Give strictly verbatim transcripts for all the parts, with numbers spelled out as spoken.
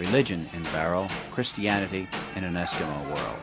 Religion in Barrow, Christianity in an Eskimo World.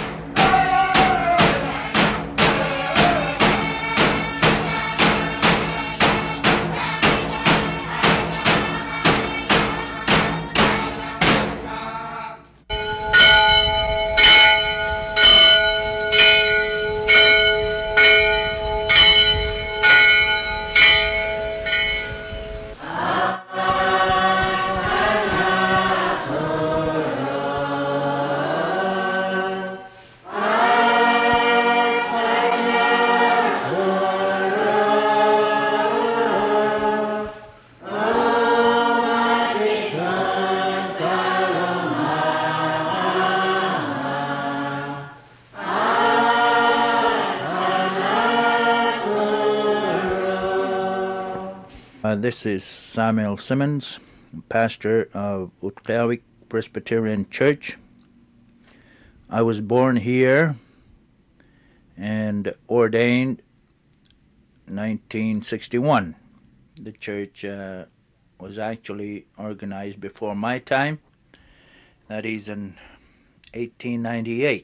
Uh, this is Samuel Simmons, pastor of Utqiagvik Presbyterian Church. I was born here and ordained in nineteen sixty-one. The church uh, was actually organized before my time, that is in eighteen ninety-eight.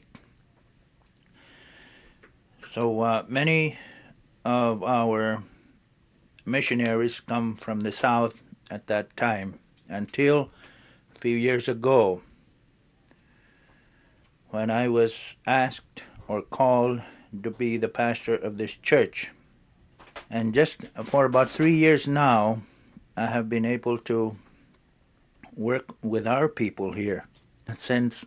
So uh, many of our missionaries come from the south at that time, until a few years ago when I was asked or called to be the pastor of this church. And just for about three years now, I have been able to work with our people here, since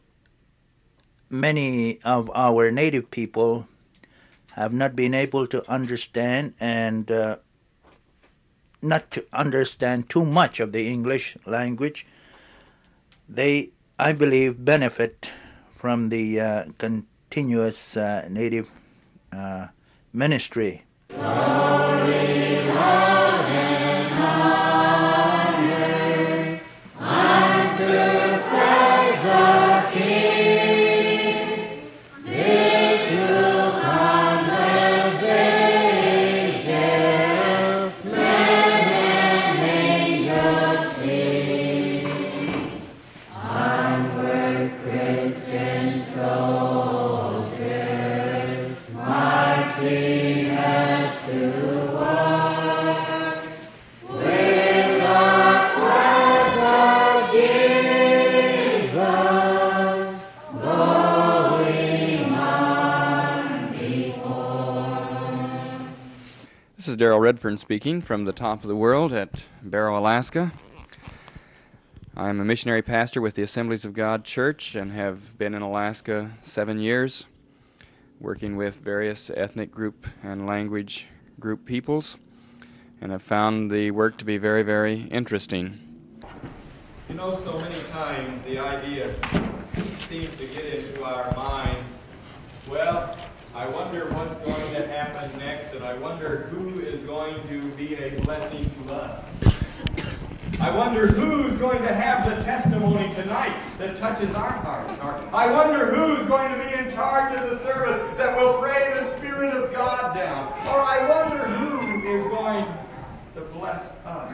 many of our native people have not been able to understand and uh, not to understand too much of the English language. They, I believe, benefit from the uh, continuous uh, native uh, ministry. Glory, Lord, and honor unto Christ the King. This will come as ages, men and angels sing. Onward, Christian soldiers, marching as to war, with the cross of Jesus going on before. This is Darrell Redfern speaking from the top of the world at Barrow, Alaska. I am a missionary pastor with the Assemblies of God Church and have been in Alaska seven years, working with various ethnic group and language group peoples, and have found the work to be very, very interesting. You know, so many times the idea seems to get into our minds, well, I wonder what's going to happen next, and I wonder who is going to be a blessing to us. I wonder who's going to have the testimony tonight that touches our hearts. Or I wonder who's going to be in charge of the service that will pray the Spirit of God down. Or I wonder who is going to bless us.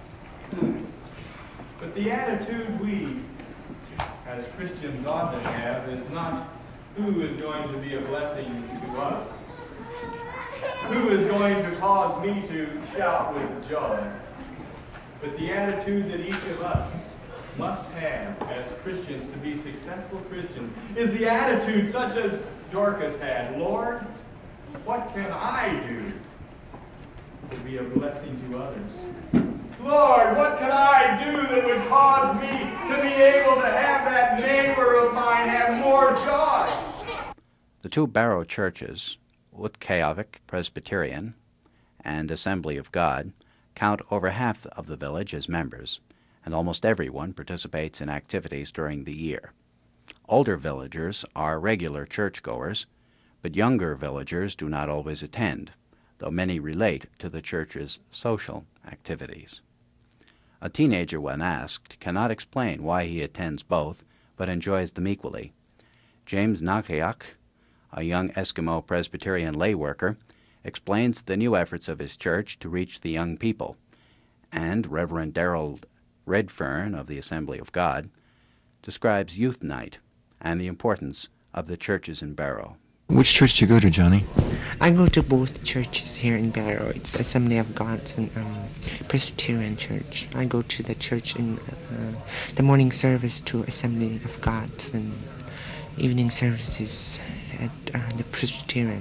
But the attitude we, as Christians, ought to have is not who is going to be a blessing to us, who is going to cause me to shout with joy. But the attitude that each of us must have as Christians to be successful Christians is the attitude such as Dorcas had. Lord, what can I do to be a blessing to others? Lord, what can I do that would cause me to be able to have that neighbor of mine have more joy? The two Barrow churches, Utqiagvik Presbyterian and Assembly of God, count over half of the village as members, and almost everyone participates in activities during the year. Older villagers are regular churchgoers, but younger villagers do not always attend, though many relate to the church's social activities. A teenager, when asked, cannot explain why he attends both, but enjoys them equally. James Nakiak, a young Eskimo Presbyterian lay worker, explains the new efforts of his church to reach the young people, and Reverend Darrell Redfern of the Assembly of God describes Youth Night and the importance of the churches in Barrow. Which church do you go to, Johnny? I go to both churches here in Barrow. It's Assembly of God and um, Presbyterian Church. I go to the church in uh, the morning service to Assembly of God and evening services at uh, the Presbyterian.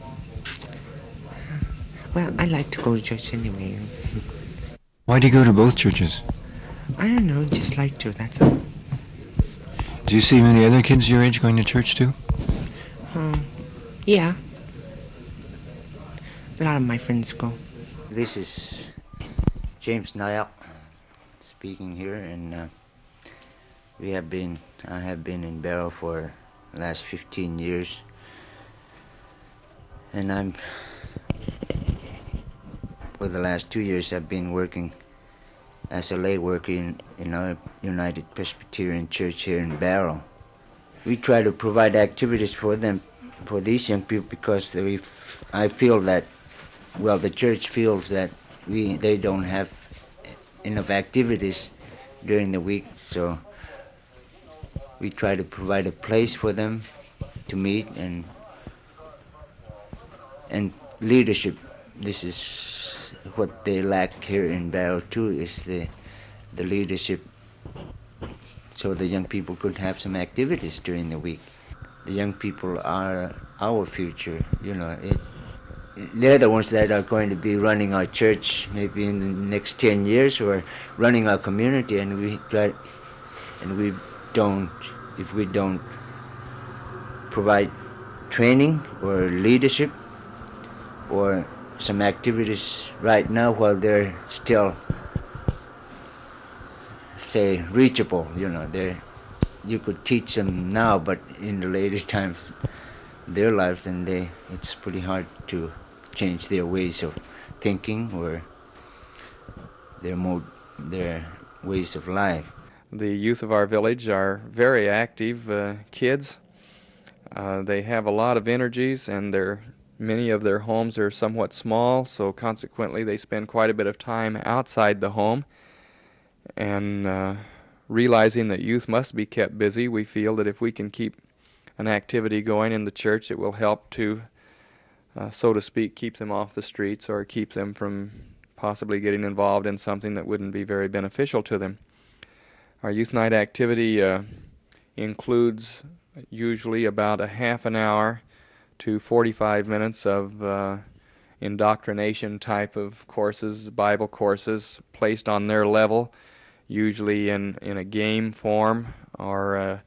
Well, I like to go to church anyway. Why do you go to both churches? I don't know, just like to, that's all. Do you see many other kids your age going to church too? Um, yeah. A lot of my friends go. This is James Nyack speaking here, and uh, we have been, I have been in Barrow for the last fifteen years, and I'm, for the last two years I've been working as a lay worker in, in our United Presbyterian Church here in Barrow. We try to provide activities for them, for these young people, because we f- I feel that, well, the church feels that we they don't have enough activities during the week, so we try to provide a place for them to meet and and leadership. This is what they lack here in Barrow too, is the the leadership, so the young people could have some activities during the week. The young people are our future, you know. It, they're the ones that are going to be running our church maybe in the next ten years, or running our community, and we try, and we don't, if we don't provide training or leadership or some activities right now while they're still, say, reachable, you know, they're, you could teach them now, but in the later times their lives, then they, it's pretty hard to change their ways of thinking or their mode, their ways of life. The youth of our village are very active uh, kids. Uh, they have a lot of energies, and they're, many of their homes are somewhat small, so consequently they spend quite a bit of time outside the home. And uh, realizing that youth must be kept busy, we feel that if we can keep an activity going in the church, it will help to, uh, so to speak, keep them off the streets, or keep them from possibly getting involved in something that wouldn't be very beneficial to them. Our youth night activity uh, includes usually about a half an hour to forty-five minutes of uh, indoctrination type of courses, Bible courses, placed on their level, usually in, in a game form, or a,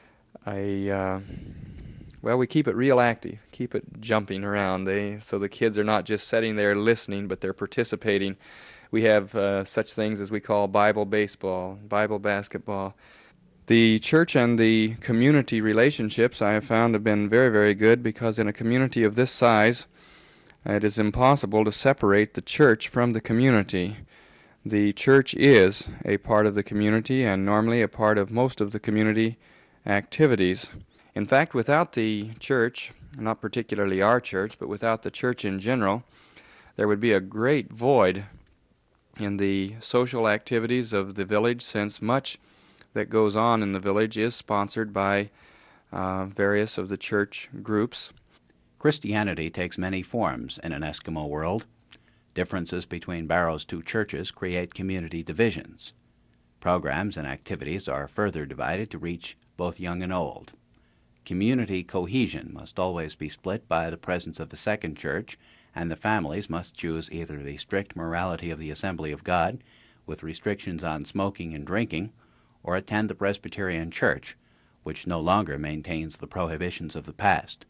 a uh, well, we keep it real active, keep it jumping around. They so the kids are not just sitting there listening, but they're participating. We have uh, such things as we call Bible baseball, Bible basketball. The church and the community relationships, I have found, have been very, very good, because in a community of this size, it is impossible to separate the church from the community. The church is a part of the community, and normally a part of most of the community activities. In fact, without the church, not particularly our church, but without the church in general, there would be a great void in the social activities of the village, since much that goes on in the village is sponsored by uh, various of the church groups. Christianity takes many forms in an Eskimo world. Differences between Barrow's two churches create community divisions. Programs and activities are further divided to reach both young and old. Community cohesion must always be split by the presence of the second church, and the families must choose either the strict morality of the Assembly of God, with restrictions on smoking and drinking, or attend the Presbyterian Church, which no longer maintains the prohibitions of the past.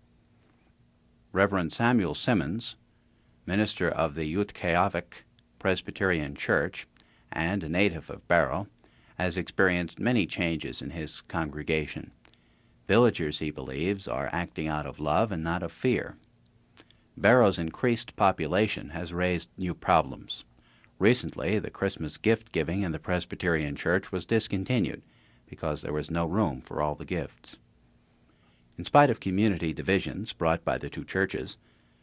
Reverend Samuel Simmons, minister of the Utqiagvik Presbyterian Church and a native of Barrow, has experienced many changes in his congregation. Villagers, he believes, are acting out of love and not of fear. Barrow's increased population has raised new problems. Recently, the Christmas gift-giving in the Presbyterian Church was discontinued because there was no room for all the gifts. In spite of community divisions brought by the two churches,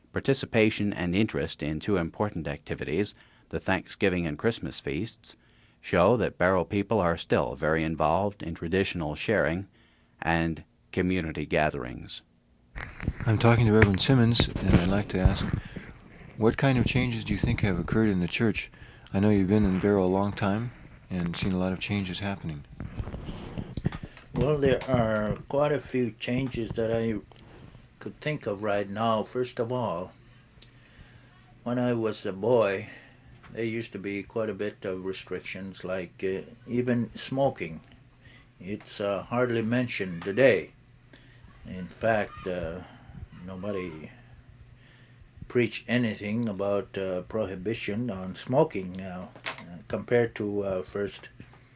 participation and interest in two important activities, the Thanksgiving and Christmas feasts, show that Barrow people are still very involved in traditional sharing and community gatherings. I'm talking to Reverend Simmons, and I'd like to ask, what kind of changes do you think have occurred in the church? I know you've been in Barrow a long time and seen a lot of changes happening. Well, there are quite a few changes that I could think of right now. First of all, when I was a boy, there used to be quite a bit of restrictions, like uh, even smoking. It's uh, hardly mentioned today. In fact, uh, nobody preached anything about uh, prohibition on smoking now, uh, compared to uh, first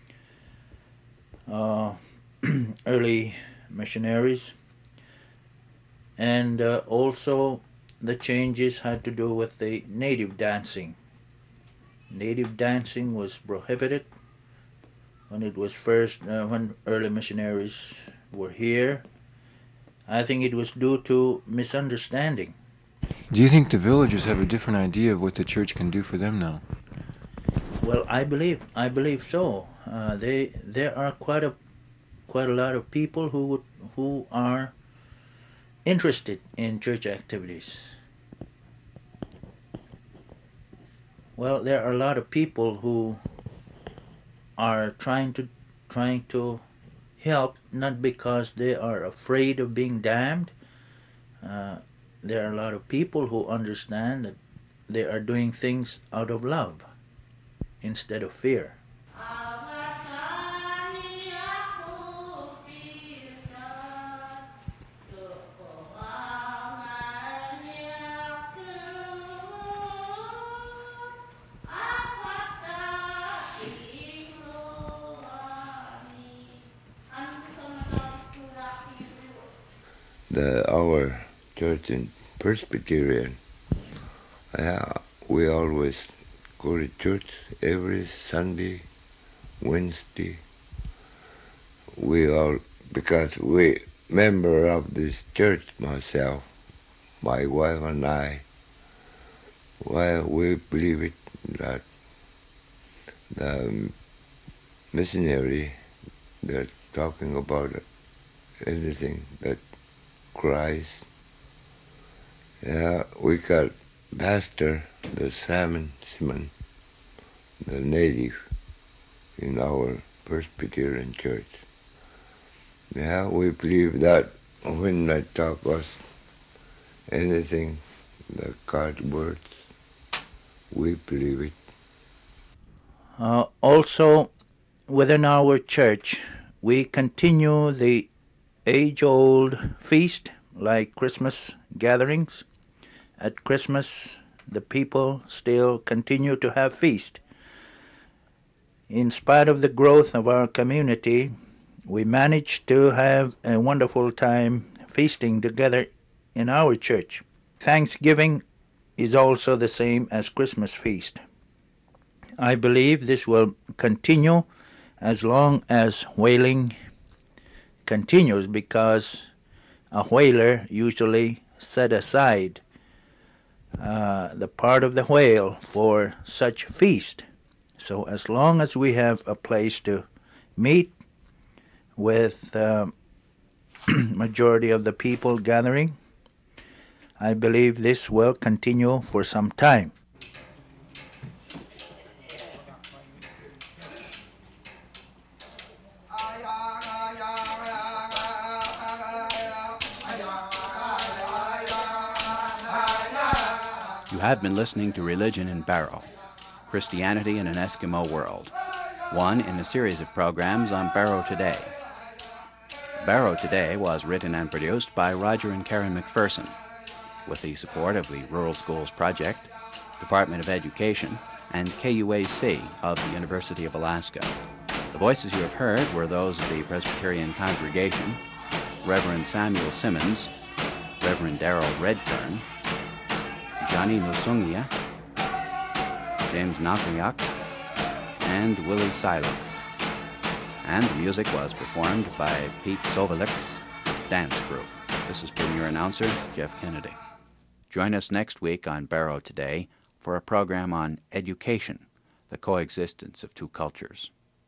uh, early missionaries. And uh, also the changes had to do with the native dancing. Native dancing was prohibited when it was first, uh, when early missionaries were here. I think it was due to misunderstanding. Do you think the villagers have a different idea of what the church can do for them now? Well, I believe I believe so. Uh, they there are quite a quite a lot of people who would, who are interested in church activities. Well, there are a lot of people who are trying to trying to help, not because they are afraid of being damned. Uh, there are a lot of people who understand that they are doing things out of love instead of fear. The our church in Presbyterian, yeah, we always go to church every Sunday, Wednesday. We all, because we member of this church, myself, my wife and I. Well, we believe it that the missionary, they're talking about anything that Christ. Yeah, we got Pastor, the Simon Simon, the native in our Presbyterian church. Yeah, we believe that when they talk us anything, the God words, we believe it. Uh, also, within our church, we continue the age-old feast, like Christmas gatherings. At Christmas, the people still continue to have feast. In spite of the growth of our community, we managed to have a wonderful time feasting together in our church. Thanksgiving is also the same as Christmas feast. I believe this will continue as long as whaling continues, because a whaler usually set aside uh, the part of the whale for such feast. So as long as we have a place to meet with uh, majority of the people gathering, I believe this will continue for some time. You have been listening to Religion in Barrow, Christianity in an Eskimo World, one in a series of programs on Barrow Today. Barrow Today was written and produced by Roger and Karen McPherson, with the support of the Rural Schools Project, Department of Education, and K U A C of the University of Alaska. The voices you have heard were those of the Presbyterian congregation, Reverend Samuel Simmons, Reverend Darrell Redfern, Johnny Nusungia, James Nakuyak, and Willie Siluk. And the music was performed by Pete Sovalik's dance group. This is Premier Announcer Jeff Kennedy. Join us next week on Barrow Today for a program on education the coexistence of two cultures.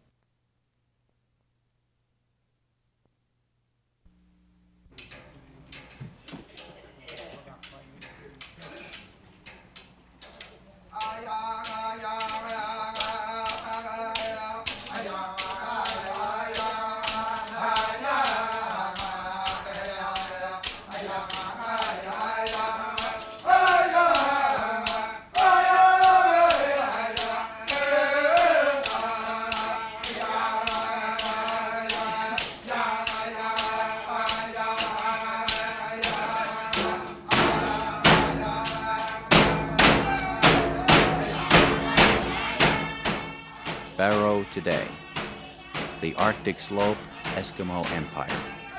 Barrow today, the Arctic Slope Eskimo Empire.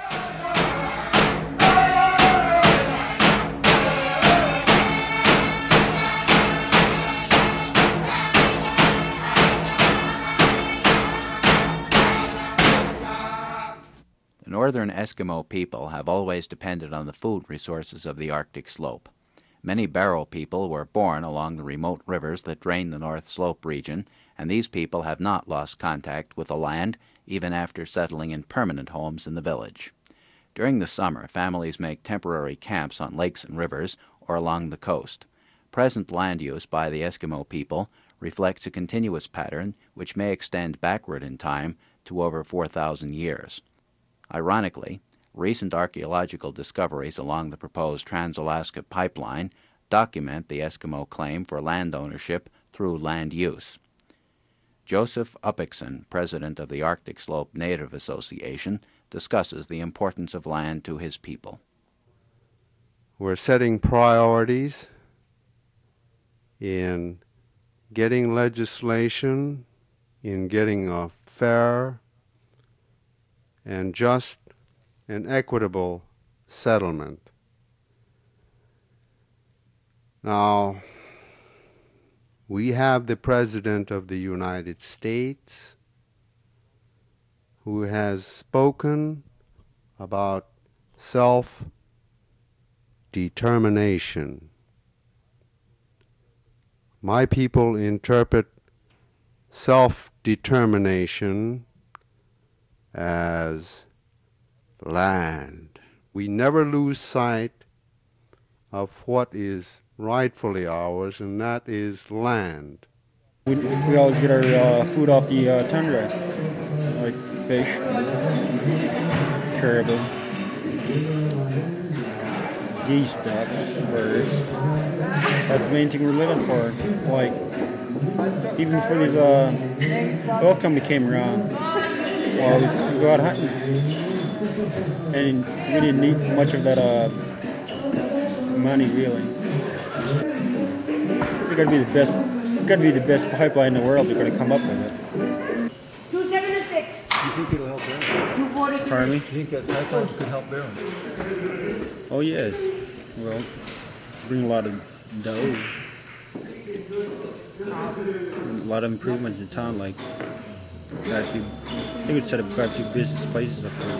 The northern Eskimo people have always depended on the food resources of the Arctic Slope. Many Barrow people were born along the remote rivers that drain the North Slope region, and these people have not lost contact with the land even after settling in permanent homes in the village. During the summer, families make temporary camps on lakes and rivers or along the coast. Present land use by the Eskimo people reflects a continuous pattern which may extend backward in time to over four thousand years. Ironically, recent archaeological discoveries along the proposed Trans-Alaska Pipeline document the Eskimo claim for land ownership through land use. Joseph Uppickson, president of the Arctic Slope Native Association, discusses the importance of land to his people. We're setting priorities in getting legislation, in getting a fair and just and equitable settlement. Now, we have the President of the United States who has spoken about self-determination. My people interpret self-determination as land. We never lose sight of what is rightfully ours, and that is land. We, we always get our uh, food off the uh, tundra, like fish, caribou, geese, ducks, birds. That's the main thing we're living for. Like, even before these uh, oil company came around, well, we would go out hunting, and we didn't need much of that uh, money, really. We're going to be the best. Going to be the best pipeline in the world. They're going to come up with it. two seventy-six. Do you think it'll help Barrow? Pardon me? Do you think that pipeline could help Barrow? Oh yes. Well, bring a lot of dough, a lot of improvements in town. Like, quite a few. They would set up quite a few business places up there,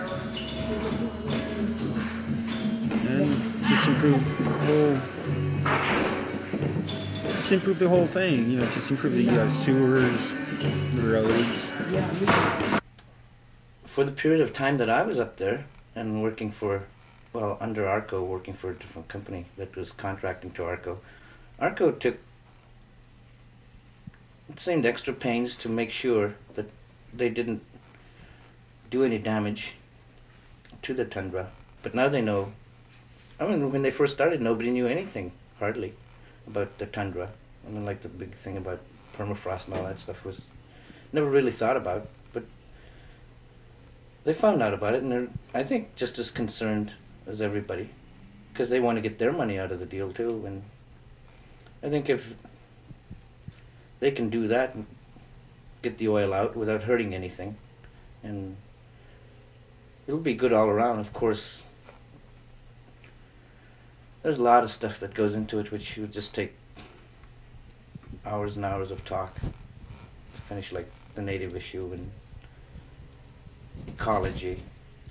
and just improve the whole. Just improve the whole thing, you know, just improve the uh, sewers, the roads. For the period of time that I was up there and working for, well, under ARCO, working for a different company that was contracting to ARCO, ARCO took, it seemed extra pains to make sure that they didn't do any damage to the tundra. But now they know. I mean, when they first started, nobody knew anything, hardly, about the tundra. I mean, like the big thing about permafrost and all that stuff was never really thought about, but they found out about it, and they're, I think, just as concerned as everybody, because they want to get their money out of the deal too. And I think if they can do that and get the oil out without hurting anything, and it'll be good all around. Of course, there's a lot of stuff that goes into it which would just take hours and hours of talk to finish, like the native issue and ecology.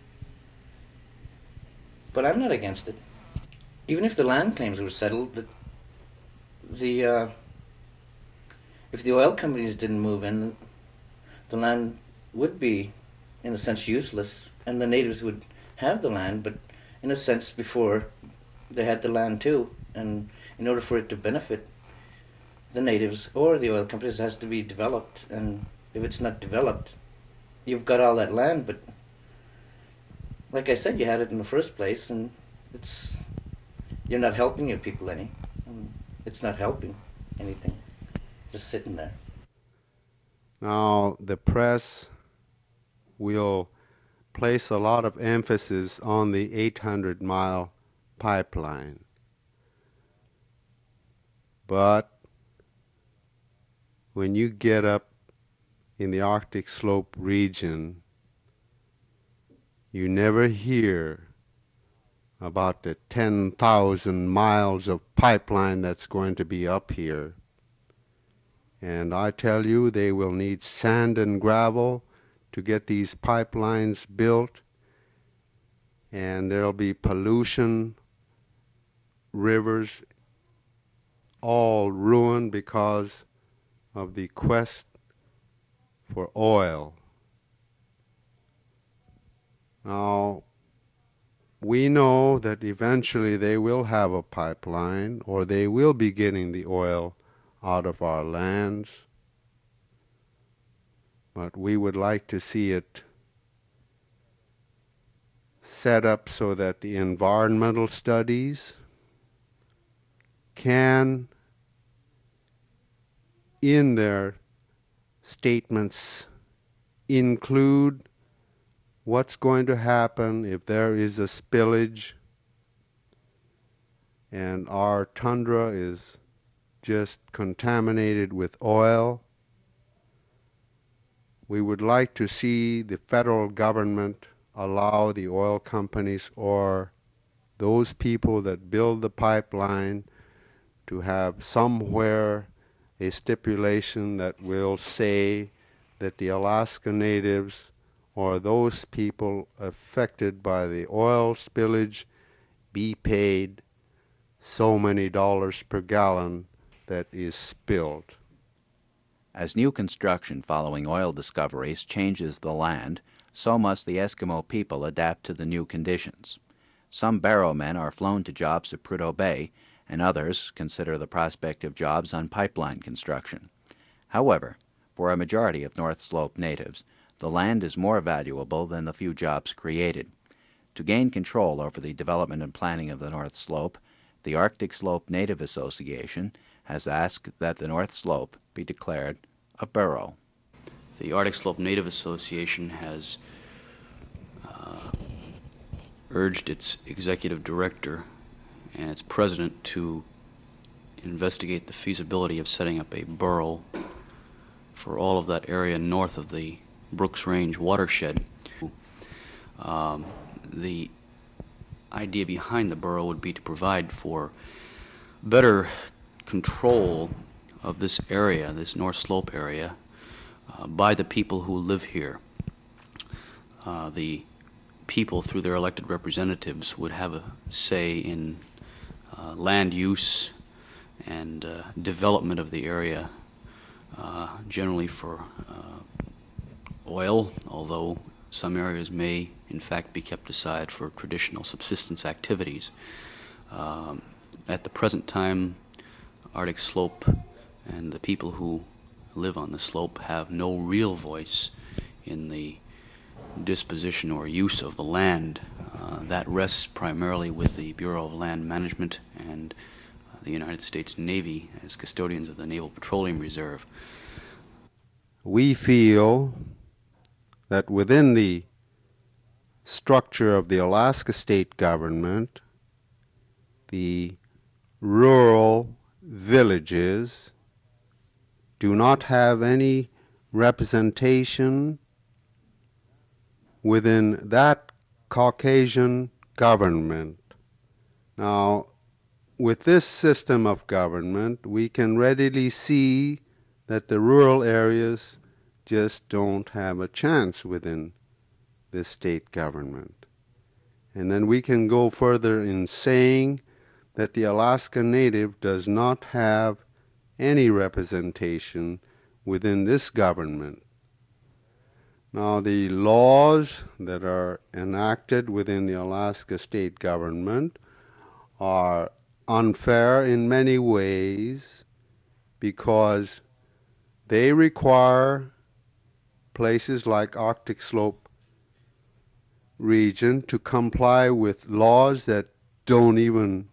But I'm not against it. Even if the land claims were settled, the, the uh, if the oil companies didn't move in, the land would be, in a sense, useless, and the natives would have the land, but in a sense, before, they had the land too, and in order for it to benefit the natives or the oil companies, it has to be developed, and if it's not developed, you've got all that land, but like I said, you had it in the first place, and it's you're not helping your people any. It's not helping anything. Just sitting there. Now, the press will place a lot of emphasis on the eight hundred mile pipeline. But when you get up in the Arctic Slope region, you never hear about the ten thousand miles of pipeline that's going to be up here. And I tell you, they will need sand and gravel to get these pipelines built, and there'll be pollution, rivers, all ruined because of the quest for oil. Now, we know that eventually they will have a pipeline, or they will be getting the oil out of our lands, but we would like to see it set up so that the environmental studies can, in their statements, include what's going to happen if there is a spillage and our tundra is just contaminated with oil. We would like to see the federal government allow the oil companies or those people that build the pipeline to have somewhere a stipulation that will say that the Alaska Natives or those people affected by the oil spillage be paid so many dollars per gallon that is spilled. As new construction following oil discoveries changes the land, so must the Eskimo people adapt to the new conditions. Some Barrow men are flown to jobs at Prudhoe Bay, and others consider the prospect of jobs on pipeline construction. However, for a majority of North Slope natives, the land is more valuable than the few jobs created. To gain control over the development and planning of the North Slope, the Arctic Slope Native Association has asked that the North Slope be declared a borough. The Arctic Slope Native Association has uh, urged its executive director and its president to investigate the feasibility of setting up a borough for all of that area north of the Brooks Range watershed. Um, the idea behind the borough would be to provide for better control of this area, this North Slope area, uh, by the people who live here. Uh, the people, through their elected representatives, would have a say in uh, land use and uh, development of the area, uh, generally for uh, oil, although some areas may in fact be kept aside for traditional subsistence activities. Um, at the present time, Arctic Slope and the people who live on the slope have no real voice in the disposition or use of the land. Uh, that rests primarily with the Bureau of Land Management and uh, the United States Navy as custodians of the Naval Petroleum Reserve. We feel that within the structure of the Alaska state government, the rural villages do not have any representation within that Caucasian government. Now, with this system of government, we can readily see that the rural areas just don't have a chance within this state government. And then we can go further in saying that the Alaska Native does not have any representation within this government. Now, the laws that are enacted within the Alaska state government are unfair in many ways because they require places like Arctic Slope region to comply with laws that don't even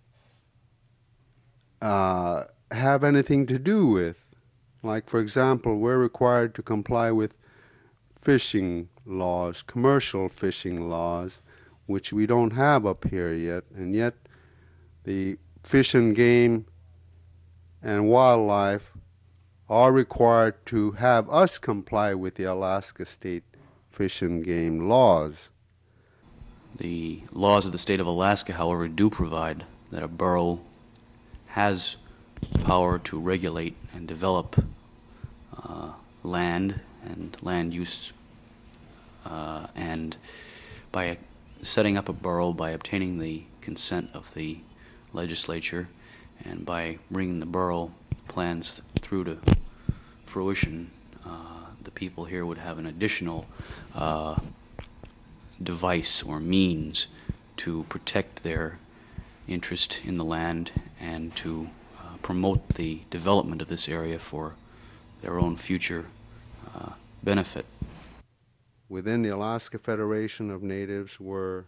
uh, have anything to do with. Like, for example, we're required to comply with fishing laws, commercial fishing laws, which we don't have up here yet, and yet the Fish and Game and Wildlife are required to have us comply with the Alaska State Fish and Game laws. The laws of the state of Alaska, however, do provide that a borough has power to regulate and develop uh, land and land use, uh, and by setting up a borough, by obtaining the consent of the legislature, and by bringing the borough plans through to fruition, uh, the people here would have an additional uh, device or means to protect their interest in the land and to uh, promote the development of this area for their own future uh, benefit. Within the Alaska Federation of Natives, we're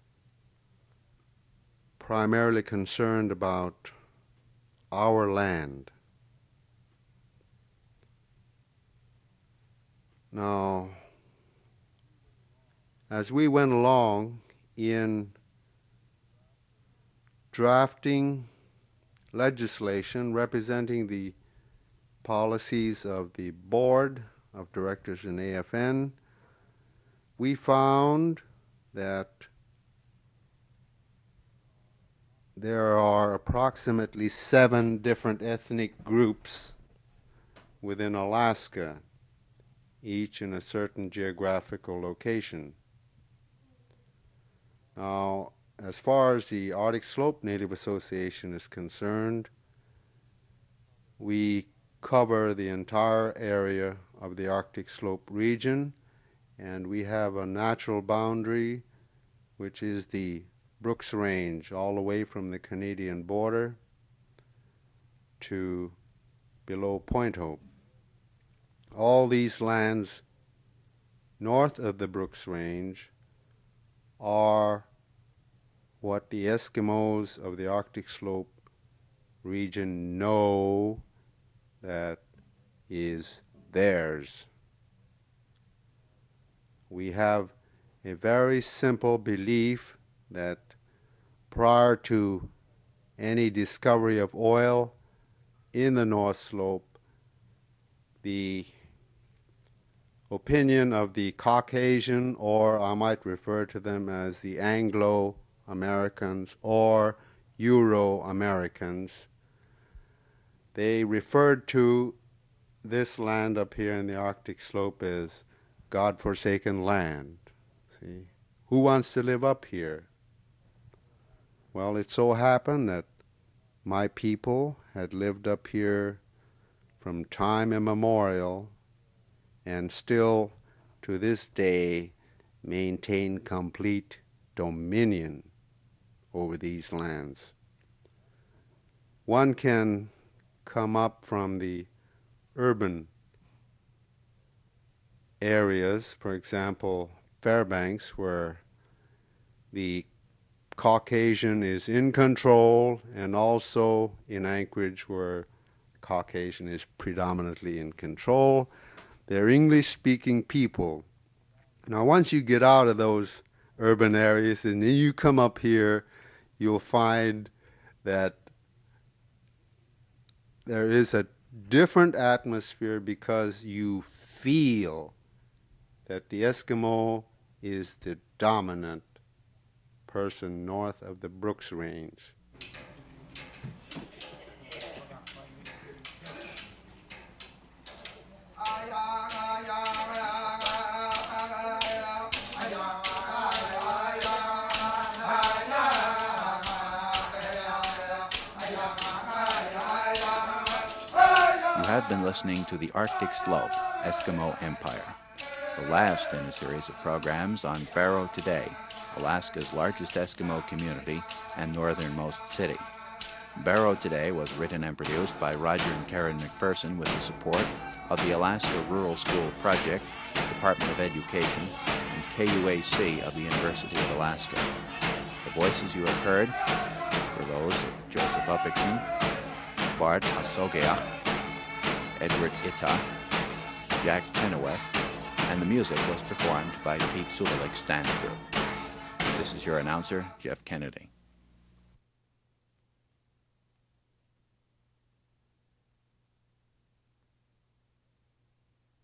primarily concerned about our land. Now, as we went along in drafting legislation representing the policies of the Board of Directors in A F N, we found that there are approximately seven different ethnic groups within Alaska, each in a certain geographical location. Now, as far as the Arctic Slope Native Association is concerned, we cover the entire area of the Arctic Slope region, and we have a natural boundary, which is the Brooks Range, all the way from the Canadian border to below Point Hope. All these lands north of the Brooks Range are what the Eskimos of the Arctic Slope region know that is theirs. We have a very simple belief that prior to any discovery of oil in the North Slope, the opinion of the Caucasian, or I might refer to them as the Anglo-Americans or Euro-Americans, they referred to this land up here in the Arctic Slope as God-forsaken land. See, who wants to live up here? Well, it so happened that my people had lived up here from time immemorial and still to this day maintain complete dominion over these lands. One can come up from the urban areas, for example, Fairbanks, where the Caucasian is in control, and also in Anchorage, where Caucasian is predominantly in control. They're English-speaking people. Now, once you get out of those urban areas and then you come up here, you'll find that there is a different atmosphere because you feel that the Eskimo is the dominant person north of the Brooks Range. have been listening to the Arctic Slope, Eskimo Empire, the last in a series of programs on Barrow Today, Alaska's largest Eskimo community and northernmost city. Barrow Today was written and produced by Roger and Karen McPherson with the support of the Alaska Rural School Project, Department of Education, and K U A C of the University of Alaska. The voices you have heard were those of Joseph Uppickson, Bart Asogea, Edward Itta, Jack Penaway, and the music was performed by Pete Subelik Stand Group. This is your announcer, Jeff Kennedy.